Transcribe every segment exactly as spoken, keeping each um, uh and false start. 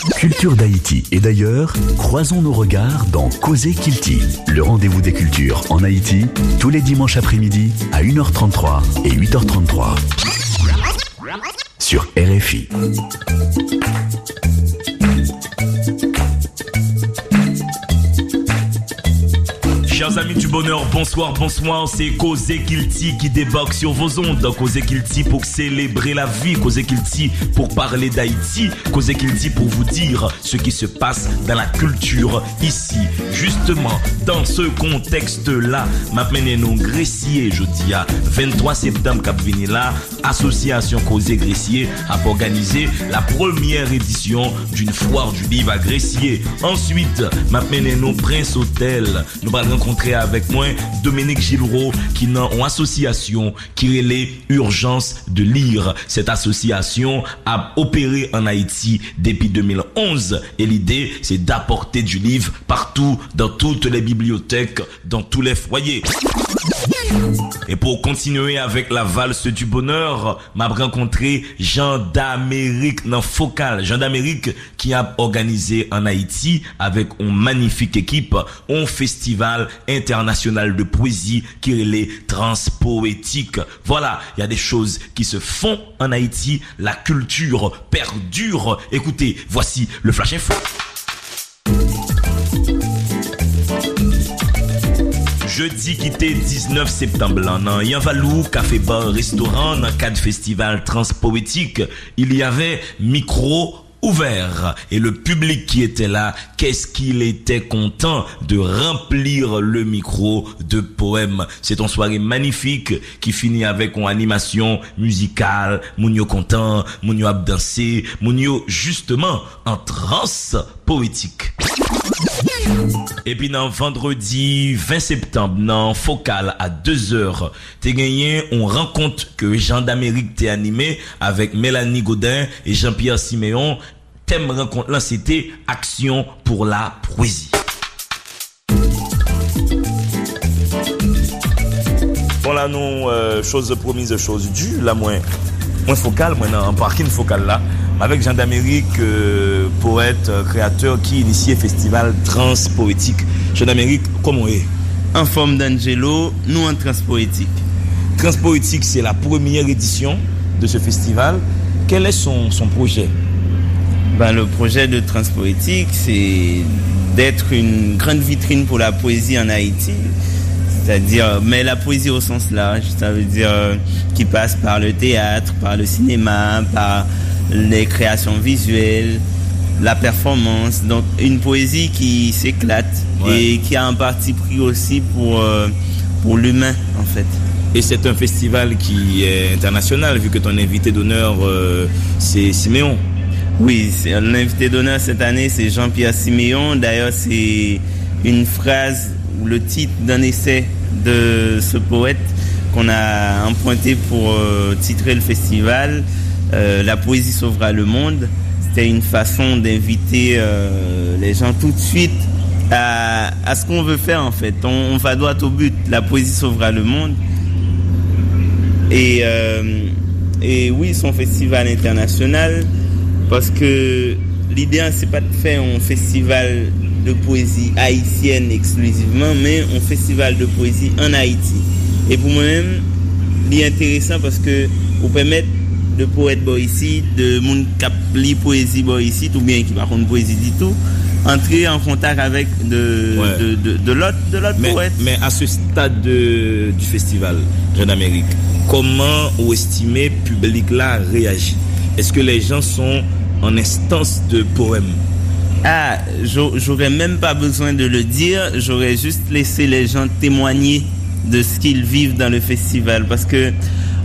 Culture d'Haïti et d'ailleurs, croisons nos regards dans Causer Kilti, le rendez-vous des cultures en Haïti, tous les dimanches après-midi à une heure trente-trois et huit heures trente-trois sur R F I. Chers amis du bonheur, bonsoir, bonsoir, c'est Causer Kilti qui débarque sur vos ondes. Causer Kilti pour célébrer la vie, Causer Kilti pour parler d'Haïti, Causer Kilti pour vous dire ce qui se passe dans la culture ici. Justement, dans ce contexte-là, m'appelle nous Gressier, je dis à vingt-trois septembre cap vini là, association Causer Gressier a organisé la première édition d'une foire du livre à Gressier. Ensuite, m'appelle nous Prince Hôtel, nous allons rencontrer avec moi Dominique Gilreau qui n'a une association qui relève urgence de lire. Cette association a opéré en Haïti depuis deux mille onze et l'idée c'est d'apporter du livre partout dans toutes les bibliothèques, dans tous les foyers. Et pour continuer avec la valse du bonheur, m'a rencontré Jean d'Amérique dans Focal. Jean d'Amérique qui a organisé en Haïti avec une magnifique équipe un festival international de poésie qui est les Transpoétiques. Voilà, il y a des choses qui se font en Haïti, la culture perdure. Écoutez, voici le Flash Info. Jeudi qui était dix-neuf septembre, dans Yanvalou, café bar, restaurant, dans le cadre festival Transpoétique, il y avait micro ouvert et le public qui était là, qu'est-ce qu'il était content de remplir le micro de poèmes. C'est une soirée magnifique qui finit avec une animation musicale, Mounio content, Mounio a dansé, Mounio justement en transe poétique. Et puis dans vendredi vingt septembre, dans Focal à deux heures, t'es gagné on rencontre que Jean d'Amérique t'est animé avec Mélanie Godin et Jean-Pierre Siméon. Thème rencontre là c'était Action pour la poésie. Bon là non, euh, chose promise, chose due, là moins, moins Focal, moins en parking Focal là. Avec Jean d'Amérique, euh, poète, euh, créateur qui initie le festival Transpoétique. Jean d'Amérique, comment est? En forme d'Angelo, nous en Transpoétique. Transpoétique, c'est la première édition de ce festival. Quel est son, son projet? Ben, le projet de Transpoétique, c'est d'être une grande vitrine pour la poésie en Haïti. C'est-à-dire, mais la poésie au sens large, ça veut dire euh, qui passe par le théâtre, par le cinéma, par les créations visuelles, la performance, donc une poésie qui s'éclate, ouais, et qui a un parti pris aussi pour, euh, pour l'humain en fait. Et c'est un festival qui est international vu que ton invité d'honneur euh, c'est Siméon. Oui, c'est, l'invité d'honneur cette année c'est Jean-Pierre Siméon. D'ailleurs c'est une phrase ou le titre d'un essai de ce poète qu'on a emprunté pour euh, titrer le festival. Euh, la poésie sauvera le monde. C'était une façon d'inviter euh, les gens tout de suite à, à ce qu'on veut faire en fait. On, on va droit au but. La poésie sauvera le monde. Et, euh, et oui, son festival international, parce que l'idée c'est pas de faire un festival de poésie haïtienne exclusivement, mais un festival de poésie en Haïti. Et pour moi-même, c'est intéressant parce que vous permettre de poètes bon ici, de monde qui lit poésie bon ici, ou bien qui par contre poésie du tout, entrer en contact avec de ouais. de, de, de l'autre de l'autre mais, poète. Mais à ce stade de, du festival Jean d'Amérique, comment vous estimez le public là réagit? Est-ce que les gens sont en instance de poème? Ah, j'aurais même pas besoin de le dire, j'aurais juste laissé les gens témoigner de ce qu'ils vivent dans le festival, parce que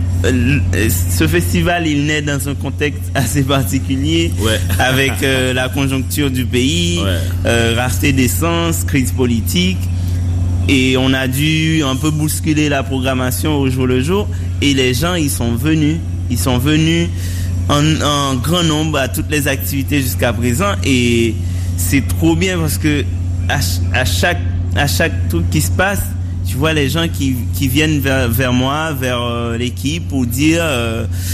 ce festival il naît dans un contexte assez particulier, ouais. avec euh, la conjoncture du pays, ouais. euh, rareté d'essence, crise politique, et on a dû un peu bousculer la programmation au jour le jour, et les gens ils sont venus ils sont venus en, en grand nombre à toutes les activités jusqu'à présent, et c'est trop bien parce que à, à chaque à chaque truc qui se passe, tu vois les gens qui qui viennent vers vers moi, vers euh, l'équipe pour dire euh,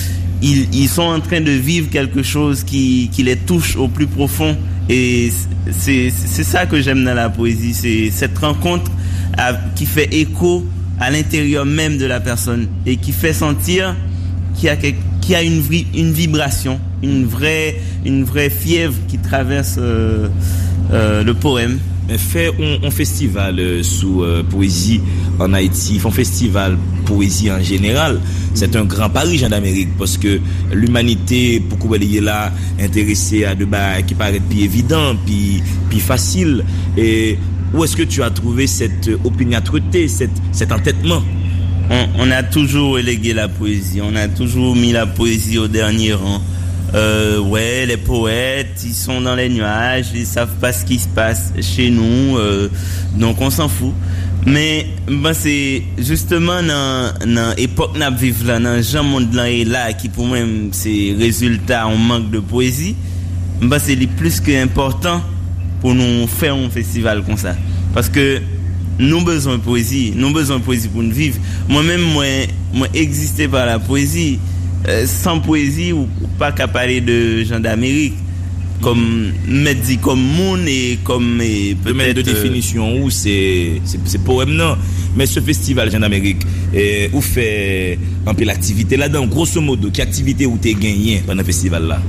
ils, ils sont en train de vivre quelque chose qui, qui les touche au plus profond. Et c'est, c'est ça que j'aime dans la poésie, c'est cette rencontre à, qui fait écho à l'intérieur même de la personne et qui fait sentir qu'il y a, qu'il y a une, une vibration, une vraie, une vraie fièvre qui traverse euh, euh, le poème. Fait un, un festival euh, sous euh, poésie en Haïti, un festival poésie en général. C'est un grand pari, Jean d'Amérique, parce que l'humanité, pourquoi elle est là, intéressée à des bails qui paraissent plus évidents, puis, puis facile. Et où est-ce que tu as trouvé cette opiniâtreté, cette, cet entêtement? On, on a toujours élégué la poésie, on a toujours mis la poésie au dernier rang. Euh, ouais, les poètes, ils sont dans les nuages, ils savent pas ce qui se passe chez nous, euh, donc on s'en fout. Mais ben c'est justement dans dans époque n'a vivre là, dans Jean monde là et là qui pour moi c'est résultat on manque de poésie. Ben c'est le plus que important pour nous faire un festival comme ça, parce que nous besoin de poésie, nous besoin de poésie pour nous vivre. Moi-même moi moi existé par la poésie. Euh, sans poésie ou, ou pas qu'à parler de Jean d'Amérique comme Medzi comme monde et comme et peut-être de définition où c'est c'est c'est poème non, mais ce festival Jean d'Amérique eh, où fait un peu l'activité là-dedans, grosso modo quelle activité où t'es gagné pendant le festival là?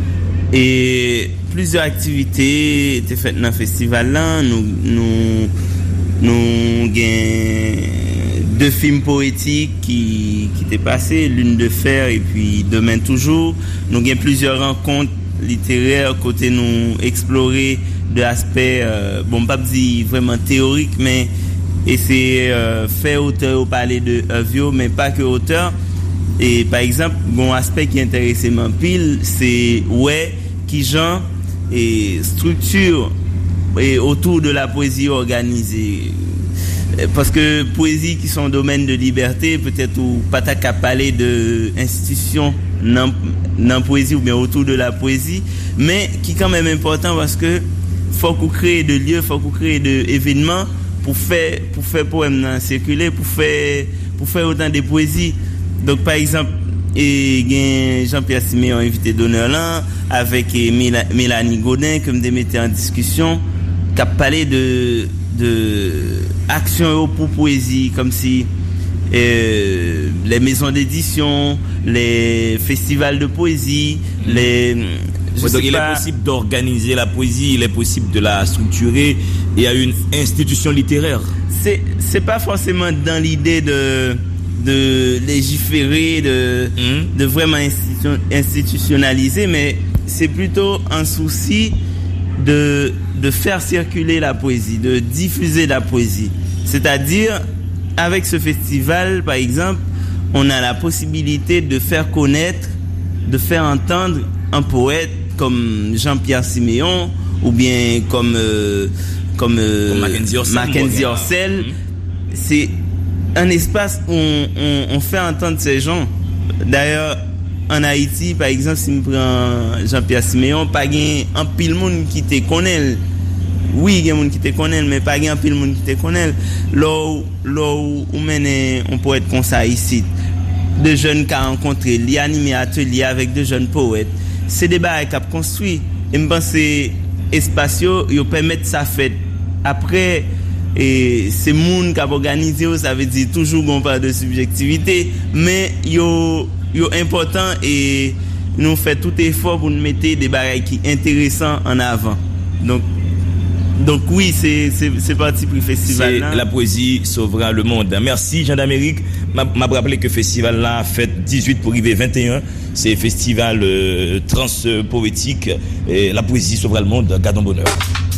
Et plusieurs activités étaient faites dans le festival là. Nous nous nous gagnons deux films poétiques qui qui étaient passés, Lune de fer et puis Demain toujours. Nous avons plusieurs rencontres littéraires côté nous explorer de aspects euh, bon pas dire vraiment théoriques, mais essayer euh, faire auteur parler de œuvre mais pas que auteur. Et par exemple bon aspect qui intéressait mon pile c'est ouais qui genre et structure et autour de la poésie organisée. Parce que poésie qui sont domaine de liberté, peut-être ou pas qu'à parler de institutions non, non poésie ou bien autour de la poésie, mais qui est quand même important parce que faut qu'on crée de lieux, faut qu'on crée de événements pour faire pour faire poème circuler, pour faire pour faire autant de poésie. Donc par exemple, et Jean-Pierre Siméon invité d'honneur là avec et Mélanie Godin que me mettait en discussion, qui a parlé de de action pour poésie, comme si euh, les maisons d'édition, les festivals de poésie, les ouais, donc il pas, est possible d'organiser la poésie, il est possible de la structurer et à une institution littéraire. C'est c'est pas forcément dans l'idée de de légiférer, de mmh. de vraiment institution, institutionnaliser, mais c'est plutôt un souci de de faire circuler la poésie, de diffuser la poésie. C'est-à-dire, avec ce festival, par exemple, on a la possibilité de faire connaître, de faire entendre un poète comme Jean-Pierre Siméon ou bien comme euh, comme, euh, comme Mackenzie Orsel. Mackenzie Orsel. Mmh. C'est un espace où on, on, on fait entendre ces gens. D'ailleurs, en Haïti, par exemple, si je prends Jean-Pierre Siméon, pas un pile monde qui te connaît. Oui, il y a des gens qui te connaissent, mais pas un pile monde qui te connaît. Là où, là où on mène, on peut être comme ça ici. De jeunes qui ont rencontré, li animé atelier avec de jeunes poètes. C'est des barres qui ont construit. Et je pense que l'espace, ils permettent ça fait. Après, et c'est monde qui a organisé, ça veut dire toujours qu'on parle de subjectivité, mais yo yo important et nous fait tout effort pour nous mettre des barres qui intéressants en avant. Donc Donc oui, c'est c'est c'est parti pour le festival là. La poésie sauvera le monde. Merci Jean d'Amérique. M'a m'a rappelé que festival là fait dix-huit pour arriver vingt et un. C'est festival euh, trans poétique et la poésie sauvera le monde. Gardons bonheur.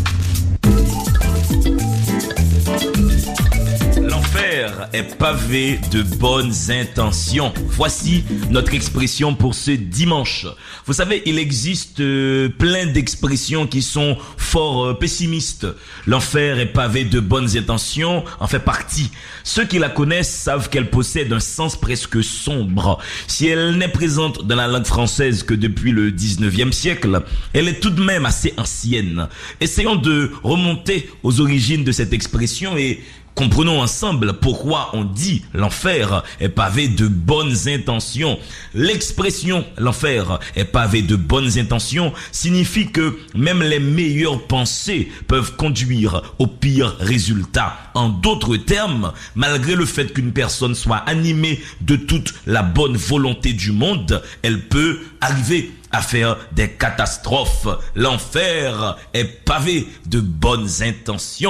Est pavé de bonnes intentions. Voici notre expression pour ce dimanche. Vous savez, il existe euh, plein d'expressions qui sont fort euh, pessimistes. L'enfer est pavé de bonnes intentions en fait partie. Ceux qui la connaissent savent qu'elle possède un sens presque sombre. Si elle n'est présente dans la langue française que depuis le dix-neuvième siècle, elle est tout de même assez ancienne. Essayons de remonter aux origines de cette expression et Comprenons ensemble pourquoi on dit l'enfer est pavé de bonnes intentions. L'expression l'enfer est pavé de bonnes intentions signifie que même les meilleures pensées peuvent conduire au pire résultat. En d'autres termes, malgré le fait qu'une personne soit animée de toute la bonne volonté du monde, elle peut arriver à faire des catastrophes. L'enfer est pavé de bonnes intentions.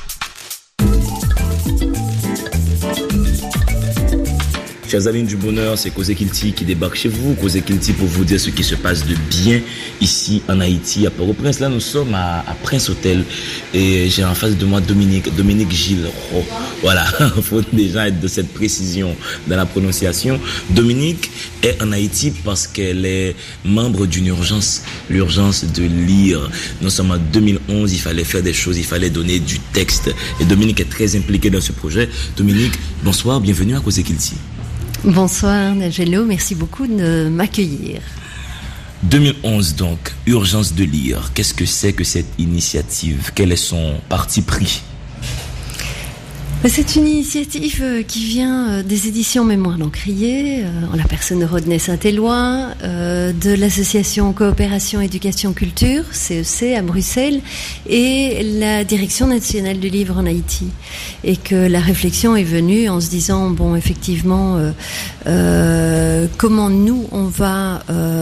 Chers amis du bonheur, c'est Kozé Kilti qui débarque chez vous. Kozé Kilti pour vous dire ce qui se passe de bien ici en Haïti, à Port-au-Prince. Là, nous sommes à, à Prince Hôtel et j'ai en face de moi Dominique, Dominique Gilles. Oh, voilà, il faut déjà être de cette précision dans la prononciation. Dominique est en Haïti parce qu'elle est membre d'une urgence, l'urgence de lire. Nous sommes en deux mille onze, il fallait faire des choses, il fallait donner du texte. Et Dominique est très impliquée dans ce projet. Dominique, bonsoir, bienvenue à Kozé Kilti. Bonsoir Nagelo, merci beaucoup de m'accueillir. deux mille onze donc, urgence de lire. Qu'est-ce que c'est que cette initiative? Quel est son parti pris? C'est une initiative qui vient des éditions Mémoire d'Encrier, en la personne de Rodney Saint-Éloi, de l'association Coopération Éducation Culture, C E C, à Bruxelles, et la Direction nationale du livre en Haïti. Et que la réflexion est venue en se disant, bon, effectivement, euh, euh, comment nous, on va,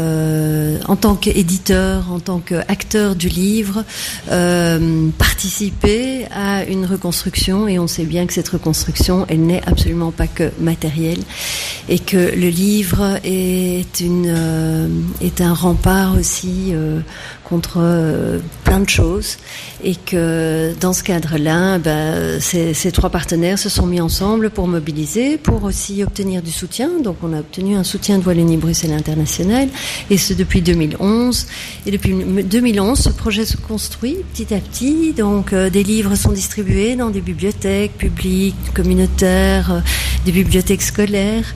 euh, en tant qu'éditeur, en tant qu'acteur du livre, euh, participer à une reconstruction, et on sait bien que cette reconstruction, elle n'est absolument pas que matérielle, et que le livre est une euh, est un rempart aussi euh, contre euh, plein de choses, et que dans ce cadre-là, ben, ces, ces trois partenaires se sont mis ensemble pour mobiliser, pour aussi obtenir du soutien. Donc on a obtenu un soutien de Wallonie-Bruxelles International, et ce depuis deux mille onze. Et depuis deux mille onze, ce projet se construit petit à petit. Donc euh, des livres sont distribués dans des bibliothèques publiques, communautaires, euh, des bibliothèques scolaires.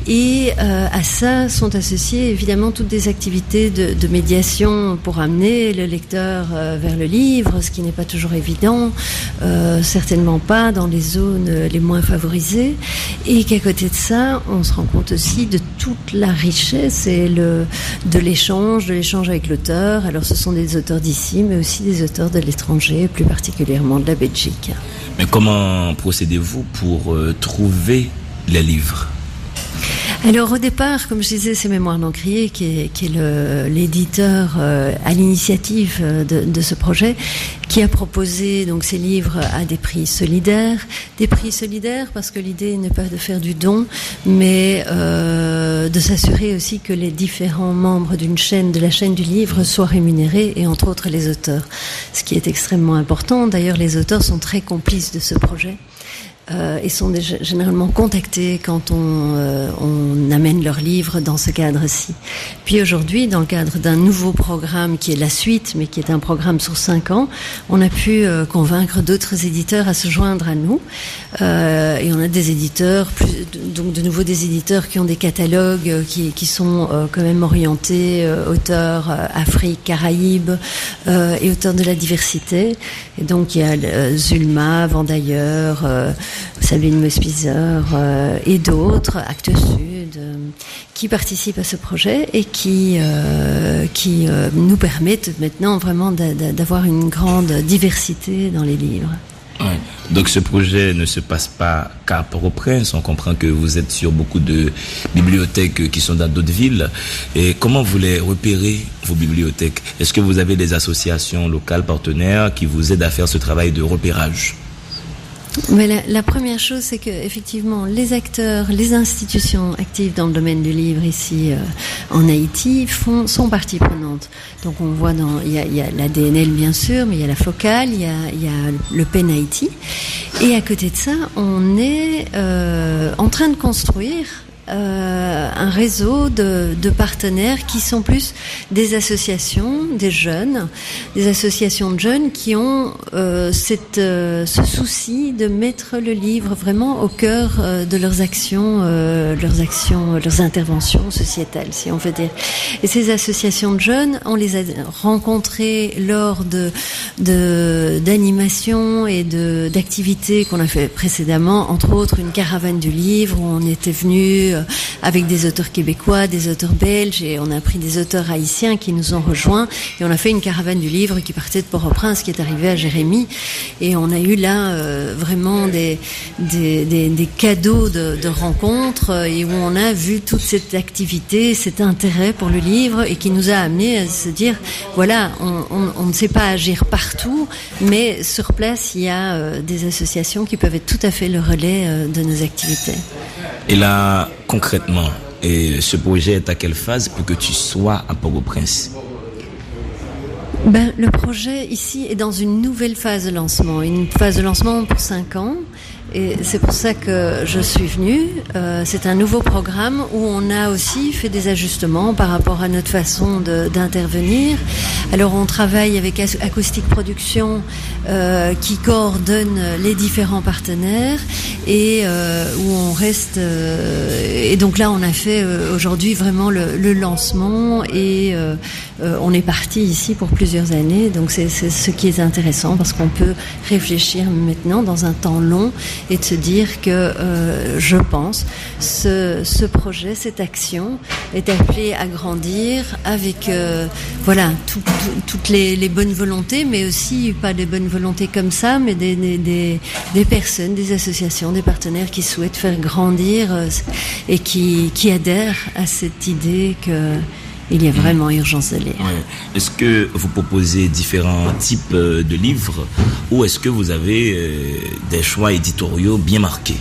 Et euh, à ça sont associées évidemment toutes des activités de, de médiation pour amener le lecteur euh, vers le livre, ce qui n'est pas toujours évident, euh, certainement pas dans les zones les moins favorisées. Et qu'à côté de ça, on se rend compte aussi de toute la richesse et le, de l'échange, de l'échange avec l'auteur. Alors ce sont des auteurs d'ici, mais aussi des auteurs de l'étranger, plus particulièrement de la Belgique. Mais comment procédez-vous pour euh, trouver les livres ? Alors au départ, comme je disais, c'est Mémoire d'Encrier qui est, qui est le, l'éditeur euh, à l'initiative de, de ce projet, qui a proposé donc ces livres à des prix solidaires. Des prix solidaires parce que l'idée n'est pas de faire du don, mais euh, de s'assurer aussi que les différents membres d'une chaîne, de la chaîne du livre, soient rémunérés, et entre autres les auteurs. Ce qui est extrêmement important. D'ailleurs, les auteurs sont très complices de ce projet. Euh, et sont déjà généralement contactés quand on, euh, on amène leurs livres dans ce cadre-ci. Puis aujourd'hui, dans le cadre d'un nouveau programme qui est la suite, mais qui est un programme sur cinq ans, on a pu euh, convaincre d'autres éditeurs à se joindre à nous. Euh, et on a des éditeurs, plus, donc de nouveau des éditeurs qui ont des catalogues qui, qui sont euh, quand même orientés euh, auteurs euh, Afrique, Caraïbes euh, et auteurs de la diversité. Et donc il y a euh, Zulma, Vendailleur, euh, Sabine Mospizer euh, et d'autres, Actes Sud, euh, qui participent à ce projet et qui, euh, qui euh, nous permettent maintenant vraiment d'a, d'a, d'avoir une grande diversité dans les livres. Ouais. Donc ce projet ne se passe pas qu'à Port-au-Prince. On comprend que vous êtes sur beaucoup de bibliothèques qui sont dans d'autres villes. Et comment vous les repérez, vos bibliothèques? Est-ce que vous avez des associations locales partenaires qui vous aident à faire ce travail de repérage? Mais la, la première chose, c'est que effectivement, les acteurs, les institutions actives dans le domaine du livre ici euh, en Haïti font sont partie prenante. Donc on voit dans il y a, il y a l'A D N L bien sûr, mais il y a la Focale, il y a, il y a le P E N Haïti, et à côté de ça, on est euh, en train de construire euh, un réseau de, de partenaires qui sont plus des associations, des jeunes, des associations de jeunes qui ont euh, cette, euh, ce souci de mettre le livre vraiment au cœur euh, de leurs actions, euh, leurs actions, leurs interventions sociétales, si on veut dire. Et ces associations de jeunes, on les a rencontrées lors de, de d'animations et de d'activités qu'on a fait précédemment, entre autres une caravane du livre où on était venu avec des auteurs québécois, des auteurs belges, et on a pris des auteurs haïtiens qui nous ont rejoints, et on a fait une caravane du livre qui partait de Port-au-Prince, qui est arrivée à Jérémie, et on a eu là euh, vraiment des, des, des, des cadeaux de, de rencontres, et où on a vu toute cette activité, cet intérêt pour le livre, et qui nous a amené à se dire, voilà, on, on, on ne sait pas agir partout, mais sur place, il y a euh, des associations qui peuvent être tout à fait le relais euh, de nos activités. Et là, concrètement, et ce projet est à quelle phase pour que tu sois à Port-au-Prince? Ben, le projet ici est dans une nouvelle phase de lancement, une phase de lancement pour cinq ans. Et c'est pour ça que je suis venue. Euh, c'est un nouveau programme où on a aussi fait des ajustements par rapport à notre façon de, d'intervenir. Alors on travaille avec Acoustique Production euh, qui coordonne les différents partenaires et euh, où on reste. Euh, et donc là on a fait euh, aujourd'hui vraiment le, le lancement et euh, euh, on est parti ici pour plusieurs années. Donc c'est, c'est ce qui est intéressant parce qu'on peut réfléchir maintenant dans un temps long et de se dire que, euh, je pense, ce, ce projet, cette action est appelée à grandir avec, euh, voilà, tout, tout, toutes les, les bonnes volontés, mais aussi pas des bonnes volontés comme ça, mais des, des, des, des personnes, des associations, des partenaires qui souhaitent faire grandir euh, et qui, qui adhèrent à cette idée que il y a vraiment urgence de lire. Ouais. Est-ce que vous proposez différents types de livres ou est-ce que vous avez euh, des choix éditoriaux bien marqués?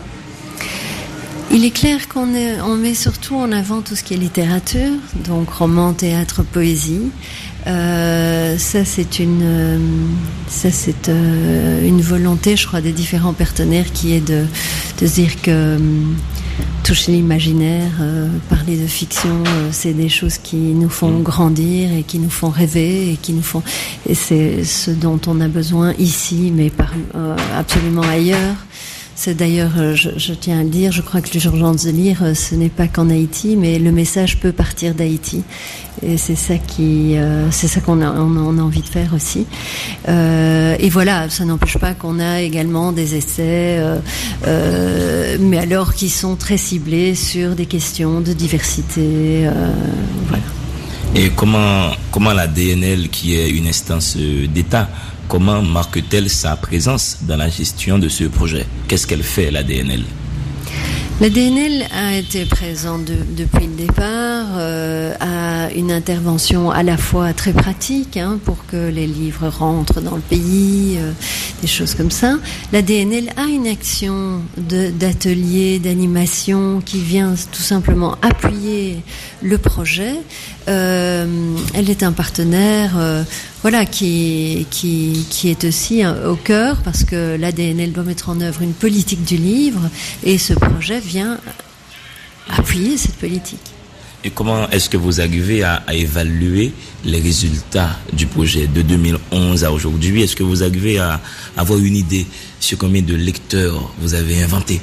Il est clair qu'on est, on met surtout en avant tout ce qui est littérature, donc roman, théâtre, poésie. Euh, ça c'est une, euh, ça c'est euh, une volonté, je crois, des différents partenaires qui est de, de dire que euh, toucher l'imaginaire, euh, parler de fiction, euh, c'est des choses qui nous font grandir et qui nous font rêver et qui nous font. Et c'est ce dont on a besoin ici, mais par, euh, absolument ailleurs. C'est d'ailleurs, je, je tiens à le dire, je crois que l'urgence de lire, ce n'est pas qu'en Haïti, mais le message peut partir d'Haïti. Et c'est ça qui, euh, c'est ça qu'on a, on a, on a envie de faire aussi. Euh, et voilà, ça n'empêche pas qu'on a également des essais, euh, euh, mais alors qui sont très ciblés sur des questions de diversité. Euh, voilà. Et comment, comment la D N L, qui est une instance d'État, comment marque-t-elle sa présence dans la gestion de ce projet? Qu'est-ce qu'elle fait, la D N L? La D N L a été présente de, depuis le départ, euh, à une intervention à la fois très pratique, hein, pour que les livres rentrent dans le pays, euh, des choses comme ça. La D N L a une action de, d'atelier, d'animation qui vient tout simplement appuyer le projet. Euh, elle est un partenaire, euh, voilà, qui qui qui est aussi hein, au cœur parce que la D N L doit mettre en œuvre une politique du livre et ce projet vient appuyer cette politique. Et comment est-ce que vous arrivez à, à évaluer les résultats du projet de deux mille onze à aujourd'hui? Est-ce que vous arrivez à avoir une idée sur combien de lecteurs vous avez inventé?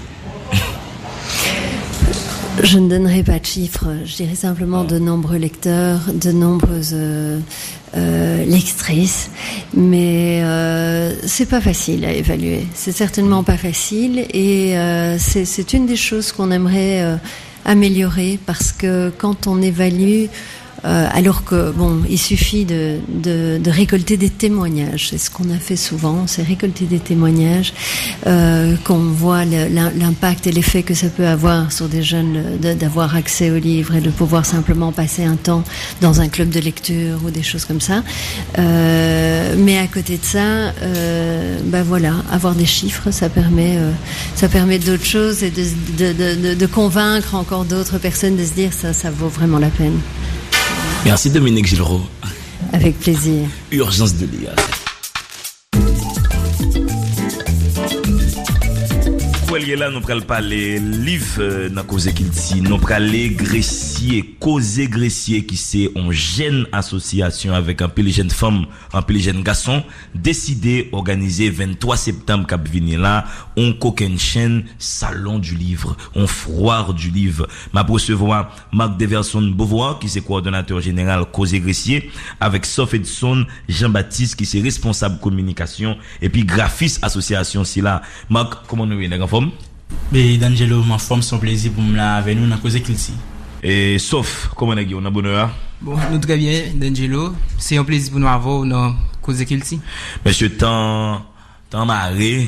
Je ne donnerai pas de chiffres, je dirais simplement de nombreux lecteurs, de nombreuses euh, euh, lectrices, mais euh, c'est pas facile à évaluer, c'est certainement pas facile et euh, c'est, c'est une des choses qu'on aimerait euh, améliorer parce que quand on évalue, Euh, alors que bon, il suffit de, de, de récolter des témoignages. C'est ce qu'on a fait souvent, c'est récolter des témoignages, euh, qu'on voit le, l'impact et l'effet que ça peut avoir sur des jeunes de, d'avoir accès aux livres et de pouvoir simplement passer un temps dans un club de lecture ou des choses comme ça. Euh, mais à côté de ça, euh, ben voilà, avoir des chiffres, ça permet, euh, ça permet d'autres choses et de, de, de, de convaincre encore d'autres personnes de se dire ça, ça vaut vraiment la peine. Merci Dominique Gilreau. Avec plaisir. Urgence de lire. fois lié là, nous prenons parler livre dans Cause Kilti. Nous prenons les Gressier, Cause Gressier qui c'est une jeune association avec un peu les jeunes femmes, un peu les jeunes garçons, décidé organiser vingt-trois septembre cap venir là, on coquin chaîne salon du livre, on foire du livre. M'a recevoir Marc Deverson Beauvoir qui c'est coordonnateur général Cause Gressier avec Sof Edson Jean-Baptiste qui c'est responsable communication et puis graphiste association si là. Marc, comment nous est en forme? Mais D'Angelo, ma forme, son plaisir pour me la avec nous dans Cause Kilti. Et sauf, comment est-ce on a bonheur? Bon, nous très bien, D'Angelo. C'est un plaisir pour nous avoir dans Cause Kilti. Monsieur, tant, tant maré,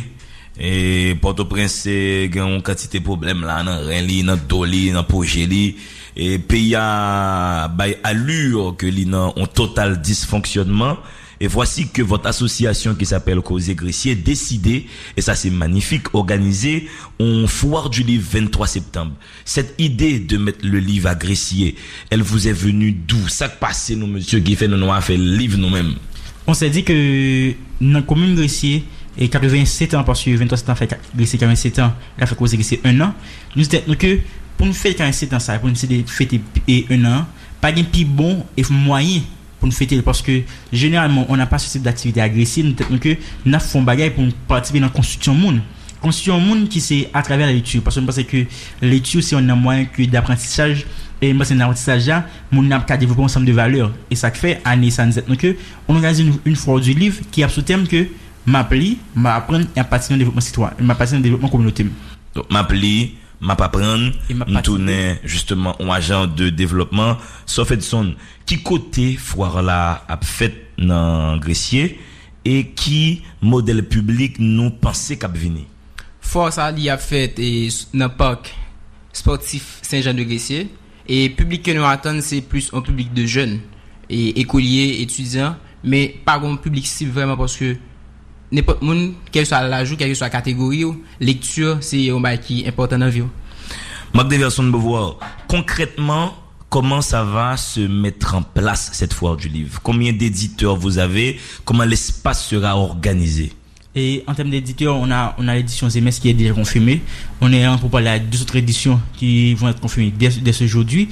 et Port-au-Prince, il y a une quantité de problèmes là, dans Rennes, dans Doli, dans Pogeli, et pays à, by allure que l'on a un total dysfonctionnement. Et voici que votre association qui s'appelle Cause Gressier décidé, et ça c'est magnifique, organiser un foire du livre vingt-trois septembre. Cette idée de mettre le livre à Gressier, elle vous est venue d'où? Ça que passé nous, monsieur qui fait nous avons fait le livre nous-mêmes. On s'est dit que dans la commune Gressier, et quatre-vingt-sept ans, parce que vingt-trois septembre fait Gressier quarante-sept ans, il a fait Cause Gressier un an. Nous disons que pour nous faire quarante-sept ans, ça, pour nous fêter un an, pas de plus bon et moyen pour nous fêter, parce que généralement on n'a pas ce type d'activité agressive, nous que nous faisons bagaille pour participer dans la constitution monde. Constitution monde qui c'est à travers la lecture, parce que nous pensons que la lecture c'est un moyen que d'apprentissage, et moi c'est un apprentissage là, mon n'a qu'à développer un ensemble de valeurs, et ça fait année ça nous donc on organise une, une fois du livre qui a ce thème que m'appeler, m'apprendre et à participer au développement citoyen, m'apprendre au développement communautaire. Donc m'appeler m'a pas prendre me tourner justement un agent de développement sauf Edson qui côté foire là a fait dans Gressier et qui modèle public nous penser qu'a venir force ça il a fait et dans parc sportif Saint-Jean de Gressier et public que nous attendons c'est plus un public de jeunes et écoliers étudiants mais pas un public cible vraiment parce que n'importe monde quel que soit l'âge quelle que soit la catégorie lecture c'est un bail qui est important dans la vie. Marc Deverson Beauvoir, concrètement comment ça va se mettre en place cette foire du livre? Combien d'éditeurs vous avez? Comment l'espace sera organisé? Et en termes d'éditeurs, on a on a l'édition Z M S qui est déjà confirmée. On est en pour parler de deux autres éditions qui vont être confirmées dès, dès aujourd'hui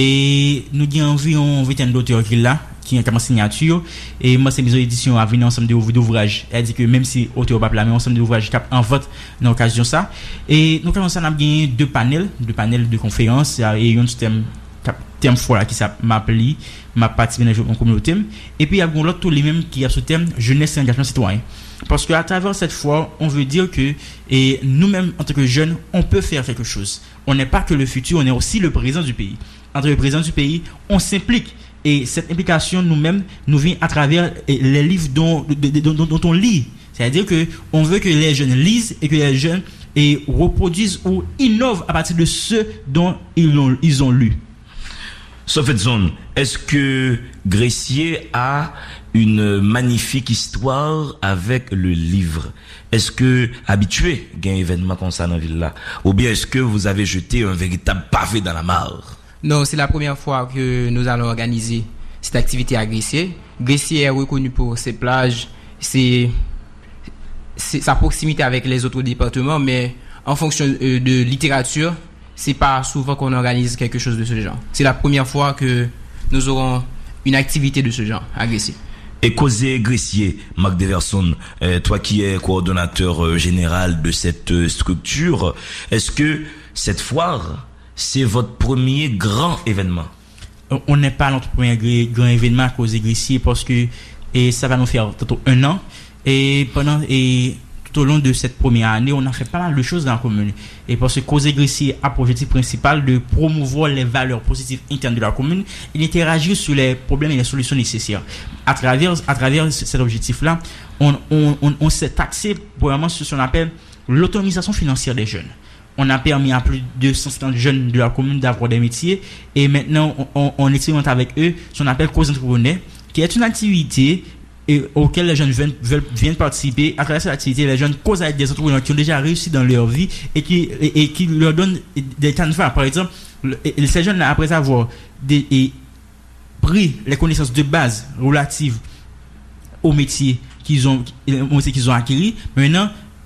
et nous avons environ vingtaine d'auteurs qui là qui ont comme signature et moi c'est mes éditions à venir ensemble d'ouvrages. Elle dit que même si auteur pas mais ensemble d'ouvrages cap en vote dans l'occasion ça et nous commençons à gagner deux panels, deux panels de conférences et un thème thème fort qui ça m'appelle m'a participé dans mon communauté et puis il y a l'autre tous les mêmes qui a ce thème jeunesse et engagement citoyen. Parce que à travers cette fois, on veut dire que et nous-mêmes en tant que jeunes, on peut faire quelque chose. On n'est pas que le futur, on est aussi le présent du pays. En tant que président du pays, on s'implique. Et cette implication nous-mêmes nous vient à travers les livres dont, dont, dont, dont on lit. C'est-à-dire que on veut que les jeunes lisent et que les jeunes et reproduisent ou innovent à partir de ce dont ils ont, ils ont lu. Sauf Edson, est-ce que Gressier a une magnifique histoire avec le livre? Est-ce que habitué à un événement comme ça dans la ville là? Ou bien est-ce que vous avez jeté un véritable pavé dans la mare? Non, c'est la première fois que nous allons organiser cette activité à Gressier. Gressier est reconnu pour ses plages, ses, ses, sa proximité avec les autres départements, mais en fonction euh, de littérature, c'est pas souvent qu'on organise quelque chose de ce genre. C'est la première fois que nous aurons une activité de ce genre à Gressier. Et Cause Gressier, Marc Deverson, euh, toi qui es coordonnateur euh, général de cette euh, structure, est-ce que cette foire, c'est votre premier grand événement? On n'est pas notre premier grand événement à Cause Gressier parce que et ça va nous faire tantôt un an et pendant et tout au long de cette première année, on a fait pas mal de choses dans la commune. Et parce que Cause Gressier a pour objectif principal de promouvoir les valeurs positives internes de la commune et d'interagir sur les problèmes et les solutions nécessaires. À travers, à travers cet objectif-là, on, on, on, on s'est axé vraiment sur ce qu'on appelle l'autonomisation financière des jeunes. On a permis à plus de cent cinquante jeunes de la commune d'avoir des métiers et maintenant, on, on, on expérimente avec eux ce qu'on appelle Cause Entrepreneur, qui est une activité et auquel les jeunes viennent, veulent, viennent participer. À travers cette activité, les jeunes causent avec des entrepreneurs qui ont déjà réussi dans leur vie et qui, et, et qui leur donnent des canevas. Par exemple, et ces jeunes, après avoir des, et pris les connaissances de base relatives au métier qu'ils ont, au métier qu'ils ont acquis, maintenant,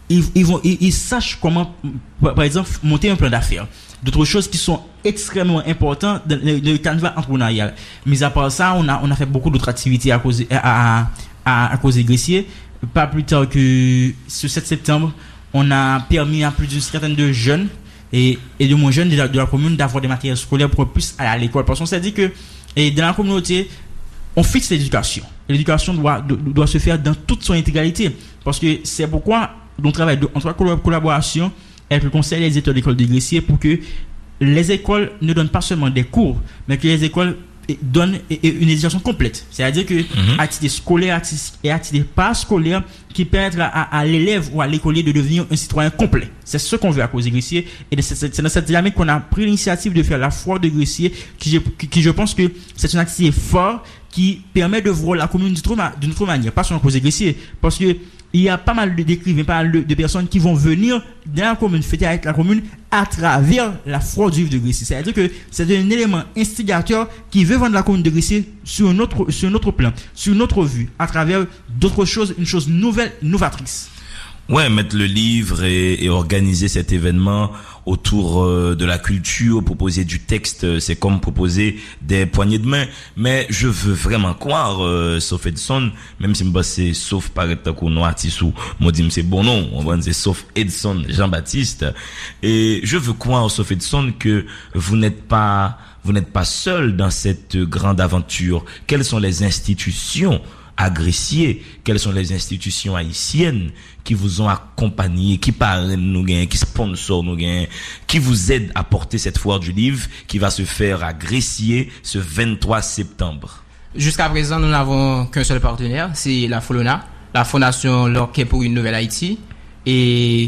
ils, ils vont ils, ils sachent comment par exemple monter un plan d'affaires. D'autres choses qui sont extrêmement importantes dans le, le canevas entrepreneurial. Mais à part ça, on a on a fait beaucoup d'autres activités à cause à à, à cause des Gressiers. Pas plus tard que ce sept septembre, on a permis à plus d'une centaine de jeunes et, et de moins jeunes de la, de la commune d'avoir des matériels scolaires pour plus aller à l'école. Parce qu'on s'est dit que et dans la communauté, on fixe l'éducation. L'éducation doit, doit, doit se faire dans toute son intégralité. Parce que c'est pourquoi on travaille en trois collaboration avec le conseil des écoles d'école de Gressier pour que les écoles ne donnent pas seulement des cours, mais que les écoles donnent une éducation complète. C'est-à-dire que mm-hmm. activité scolaire et activité parascolaire qui permettent à, à, à l'élève ou à l'écolier de devenir un citoyen complet. C'est ce qu'on veut à cause de Gressier. Et c'est, c'est dans cette dynamique qu'on a pris l'initiative de faire la foire de Gressier, qui je, qui, qui je pense que c'est une activité forte qui permet de voir la commune d'une autre, d'une autre manière, pas seulement à cause de Gressier. Parce que il y a pas mal de d'écrivains, pas mal de, de personnes qui vont venir dans la commune, fêter avec la commune à travers la foire du livre de Gressier. C'est-à-dire que c'est un élément instigateur qui veut vendre la commune de Gressier sur un autre, sur un autre plan, sur une autre vue, à travers d'autres choses, une chose nouvelle, novatrice. Ouais, mettre le livre et, et organiser cet événement autour euh, de la culture, proposer du texte, c'est comme proposer des poignées de main. Mais je veux vraiment croire, euh, sauf Edson, même si moi c'est sauf paraître qu'on noir tissou, moi dit c'est bon nom, on va dire sauf Edson Jean-Baptiste. Et je veux croire, sauf Edson, que vous n'êtes pas, vous n'êtes pas seul dans cette grande aventure. Quelles sont les institutions à Gressier, quelles sont les institutions haïtiennes qui vous ont accompagné, qui parrainent nous gain, qui sponsorent nous gain, qui vous aident à porter cette foire du livre qui va se faire à Gressier ce vingt-trois septembre. Jusqu'à présent, nous n'avons qu'un seul partenaire, c'est la Folona, la Fondation Lorquet pour une nouvelle Haïti. Et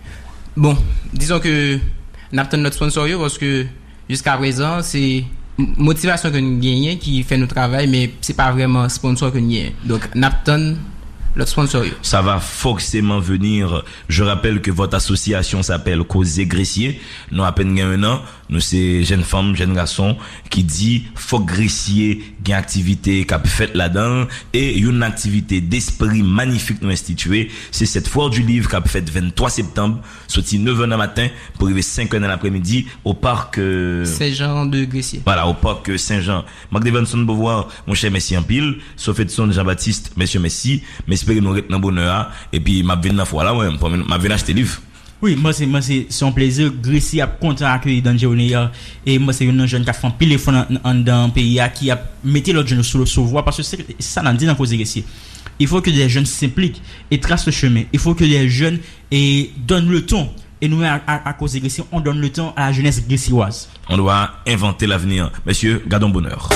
bon, disons que nous avons notre sponsor parce que jusqu'à présent, c'est motivation que nous gagnons qui fait notre travail, mais c'est pas vraiment sponsor que nous gagnons. Donc Napton, notre sponsor. Ça va forcément venir. Je rappelle que votre association s'appelle Causé Gressier. Nous à peine un an, nous c'est jeunes femmes, jeunes garçons qui dit faut Gressier gagne activité qu'a fait là-dedans et une activité d'esprit magnifique nous instituée, c'est cette foire du livre qu'a fait vingt-trois septembre, sorti neuf heures du matin pour arriver cinq heures dans l'après-midi au parc euh... Saint-Jean de Gressier. Voilà, au parc Saint-Jean. Marc Devanson Beauvoir, mon cher Messi en pile, sauf Edson Jean-Baptiste, monsieur Messi, mais espérez nous être dans bonheur et puis m'a venir dans fois là ouais, m'a venir acheter livre. Oui, moi c'est moi c'est son plaisir Gressier a content accueillir dans journée et moi c'est une jeune qui a fait pile fond dans dans pays qui a metté l'autre jeune sur le sauvoir parce que c'est ça dans dit dans cause Gressier. Il faut que les jeunes s'impliquent et tracent le chemin. Il faut que les jeunes et donnent le ton. Et nous, à, à, à cause des Gressiers, on donne le temps à la jeunesse gressioise. On doit inventer l'avenir. Messieurs, gardons bonheur.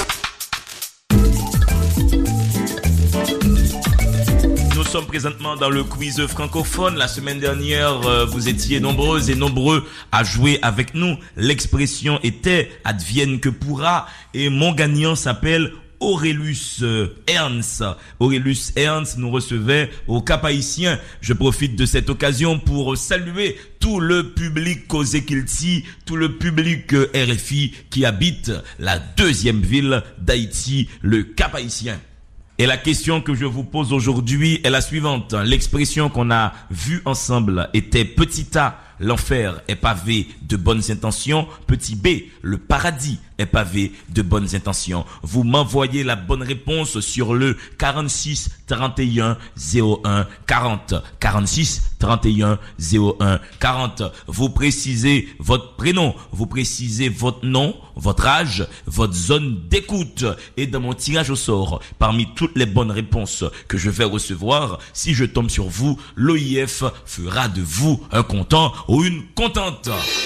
Nous sommes présentement dans le quiz francophone. La semaine dernière, euh, vous étiez nombreuses et nombreux à jouer avec nous. L'expression était « advienne que pourra » et mon gagnant s'appelle Aurélus Ernst. Aurélus Ernst nous recevait au Cap Haïtien. Je profite de cette occasion pour saluer tout le public Causé Kilti, tout le public R F I qui habite la deuxième ville d'Haïti, le Cap Haïtien. Et la question que je vous pose aujourd'hui est la suivante. L'expression qu'on a vue ensemble était petit A, l'enfer est pavé de bonnes intentions. Petit B, le paradis est pavé de bonnes intentions. Vous m'envoyez la bonne réponse sur le quarante-six trente et un zéro un quarante. quarante-six trente et un zéro un quarante. Vous précisez votre prénom, vous précisez votre nom, votre âge, votre zone d'écoute. Et dans mon tirage au sort, parmi toutes les bonnes réponses que je vais recevoir, si je tombe sur vous, l'O I F fera de vous un content ou une contente.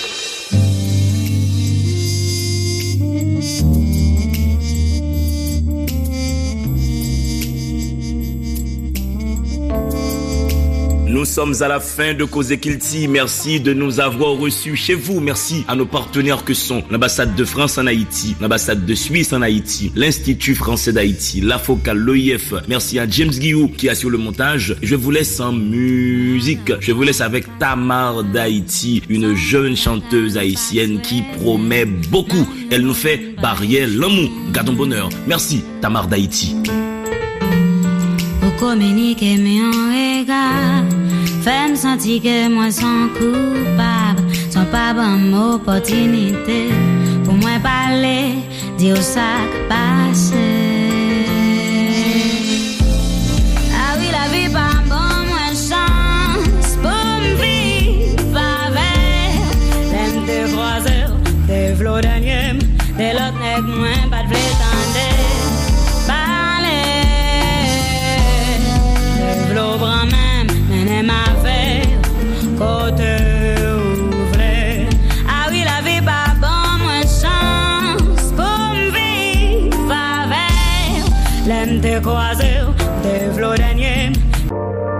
Nous sommes à la fin de Causé Kilti. Merci de nous avoir reçus chez vous. Merci à nos partenaires que sont l'ambassade de France en Haïti, l'ambassade de Suisse en Haïti, l'Institut français d'Haïti, la Focale, l'O I F. Merci à James Guillou qui assure le montage. Je vous laisse en musique. Je vous laisse avec Tamar d'Haïti, une jeune chanteuse haïtienne qui promet beaucoup. Elle nous fait barrière l'amour. Gardons bonheur. Merci Tamar d'Haïti. fait me sentir que moi sont coupable, sont pas bonne opportunité pour moi parler, dire ça qui passe.